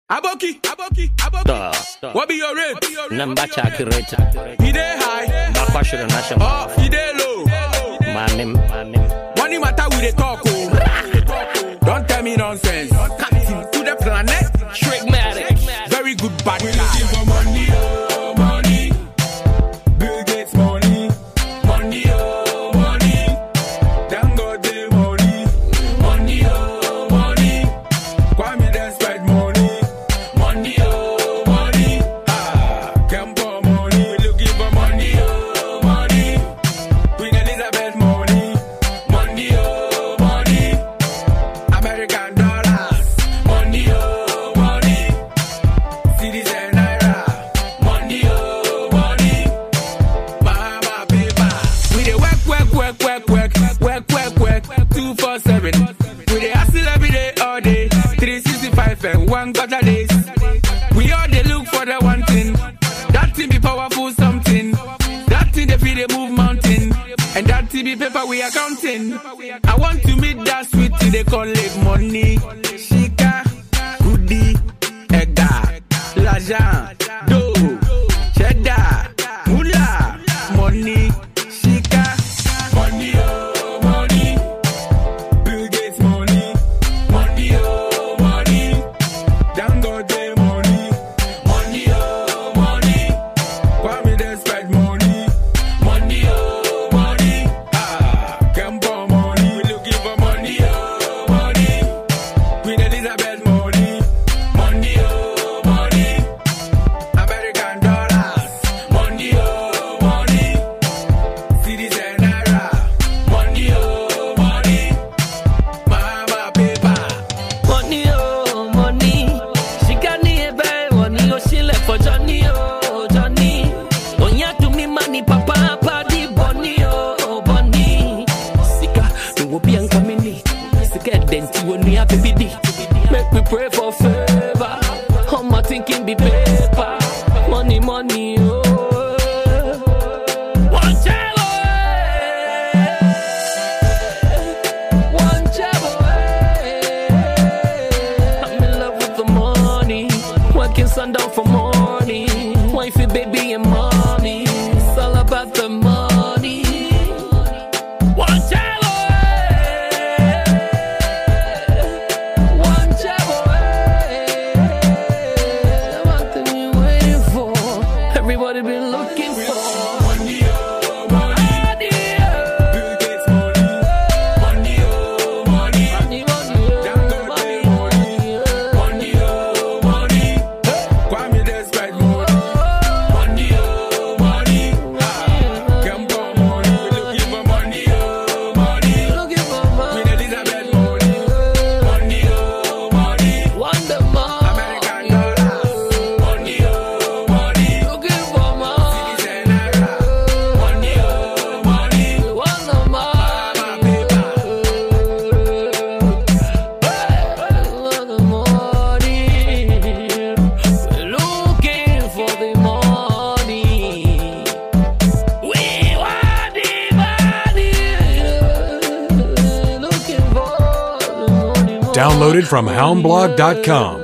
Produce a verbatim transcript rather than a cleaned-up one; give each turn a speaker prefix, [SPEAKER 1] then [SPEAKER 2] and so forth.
[SPEAKER 1] Aboki, Aboki, Aboki. What be your rate?
[SPEAKER 2] Number accurate.
[SPEAKER 1] He dey high.
[SPEAKER 2] Bakwashiro national.
[SPEAKER 1] Oh, he dey low.
[SPEAKER 2] My name, my name.
[SPEAKER 1] Money matter we dey talk. Oh. Don't tell me nonsense. Captain to the planet.
[SPEAKER 2] Trickmatic.
[SPEAKER 1] Very good bad guy.
[SPEAKER 3] Looking for money, oh money. Bill Gates money, money, oh money. Dangote money, money, oh money. Kwame Despite money, money, oh money. Ah, Kempo money. We looking for money, oh money. Queen Elizabeth money, money, oh money. American dollars, money, oh money. Citizen naira, money, oh money. Mama paper.
[SPEAKER 1] We dey work, work, work, work, work, work, work, work, two four seven. We dey hustle every day, all day, three sixty-five and one quarter days. We all dey look for the one thing. That thing be powerful something. That thing dey fit dey move mountain. And that thing be paper we accounting. I want to meet that sweet thing they call it money. Shika, goodie, Ega, Lajan, Do, Cheddar, Mula, money, Shika.
[SPEAKER 3] Money, oh money. Bill Gates money, money, oh money. Dangote money, money, oh money. Kwame Despite money, money, oh money. Ah, Kempo money. We looking for money, oh money. Queen Elizabeth money, money, oh money. American dollars, money, oh money. Citizen naira, money, oh money. Mama paper.
[SPEAKER 2] Money, oh, money. She got me a bad money, oh, she left for Johnny, oh, Johnny. Oh, yeah, to me, money, papa, party, bunny, oh, bunny. Sika, me will be uncoming. Sika, then to when we have a biddy. Make me pray for favor. How my thinking be paper. Money, money, oh. One child, one child, I'm in love with the money. Working sundown for money. Wifey, baby, and mommy. It's all about the money. One child, one child. What thing you waiting for? Everybody been looking for.
[SPEAKER 3] Money, oh money. Bill Gates money, money, oh money. Dangote money, money, oh money. Kwame Despite money, money, oh money. Ah, Kempo money. We looking for money, oh money. Queen Elizabeth money, money, oh money. American dollars, money, oh money. Citizen naira, money, oh money. Mama paper.
[SPEAKER 4] Downloaded from houndblog dot com.